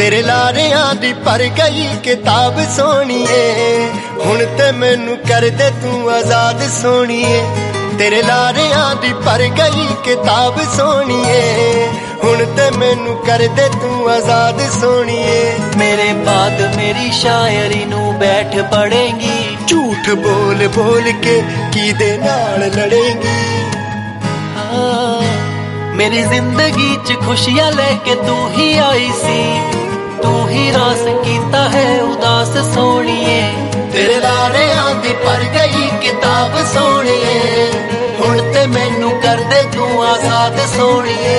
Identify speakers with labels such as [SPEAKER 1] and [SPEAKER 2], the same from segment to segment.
[SPEAKER 1] तेरे लारियां दी भर गई किताब सोहणीए, हुण ते मैनू कर दे तू आजाद सोहणीए। तेरे लारियां दी भर गई किताब सोहणीए, हुण ते मैनू कर दे तू आजाद सोहणीए।
[SPEAKER 2] मेरे बाद मेरी शायरी नू बैठ पढ़ेंगी,
[SPEAKER 1] झूठ बोल बोल के किदे नाल लड़ेंगी।
[SPEAKER 2] मेरी जिंदगी च खुशियां लेके तू ही आई सी, तू ही रास कीता है उदास सोहणीए।
[SPEAKER 1] तेरे लारियां दी भर गई किताब सोहणीए, हुण ते मैनू कर दे तू आजाद सोहणीए।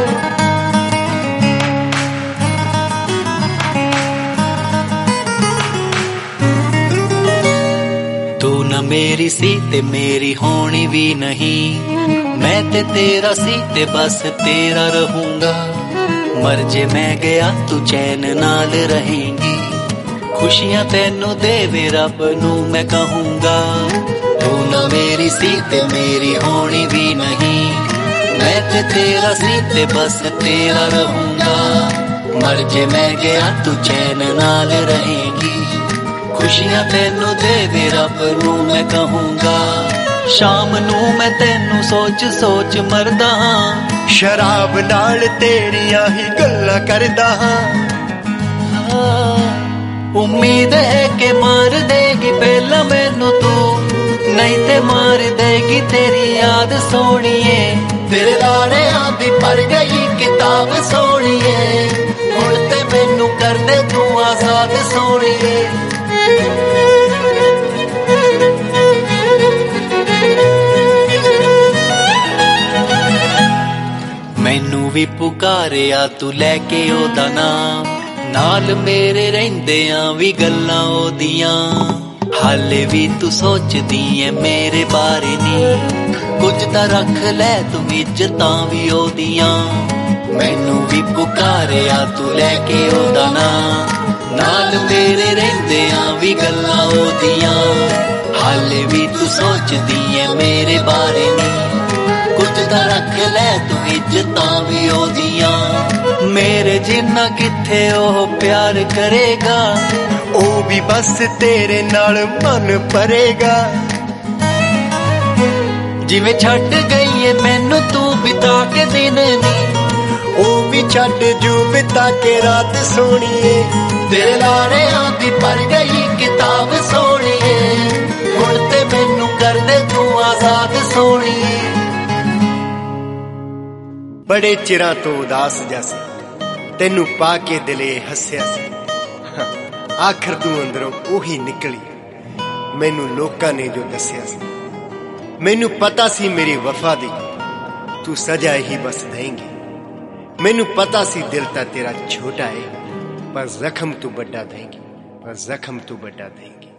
[SPEAKER 2] तू न मेरी सी ते मेरी होनी भी नहीं, मैं ते तेरा सी ते बस तेरा रहूंगा। मर जे मैं गया तू चैन नाल रहेंगी, खुशियां तेनू देवे रब नू मैं कहूंगा। तू न मेरी सी ते मेरी होनी भी नहीं, मैं ते तेरा सी ते बस तेरा रहूंगा। मर जे मैं गया तू चैन नाल रहेंगी, खुशियां तेनू देवे रब नू मैं कहूंगा। शाम नू मैं तेनू सोच सोच मरदा हां,
[SPEAKER 1] शराब नाल तेरियां ही गल्लां करदा हां।
[SPEAKER 2] उम्मीद है कि मार देगी पहला मैनू तू, नहीं ते मार देगी तेरी याद सोहणीए।
[SPEAKER 1] तेरे लारियां दी भर गई किताब सोहणीए, हुण ते मैनू कर दे तू आजाद सोहणीए।
[SPEAKER 2] मैनू भी पुकारिया तू लैके ओदा नाम, नाल मेरे रहिंदियां भी गल्लां ओदियां। हाले भी तू सोचदी ऐ मेरे बारे नी, कुछ तां रख लै तू इज्जतां भी ओदियां। मैनू भी पुकारिया तू लैके ओदा नाम, नाल मेरे रहिंदियां भी गल्लां ओदियां। हाले भी तू सोचदी ऐ मेरे बारे नी, कुछ तां रख लै तू इज्जतां भी ओदियां। मेरे जिन्ना किथे ओह प्यार करेगा,
[SPEAKER 1] ओ भी बस तेरे नाल मन भरेगा।
[SPEAKER 2] जिवें छड्ड गई है मैनू तू बिता के दिन नी,
[SPEAKER 1] ओ भी छड्ड जू बिता के रात सोहणीए। तेरे लारियां दी भर गई किताब सोहणीए, हुण ते मैनू कर दे तू आजाद सोहणीए। बड़े चिरां तो उदास जैसे तेनू पा के दिले हस्या सी, आखिर तू अंदरों ओही निकली मैनू लोकां ने जो दस्या सी। मैनू पता सी मेरी वफा दी तू सजा ही बस देंगी, मैनू पता सी दिल ता तेरा छोटा है, पर जख्म तू बड़ा देंगी, पर जख्म तू बड़ा देंगी।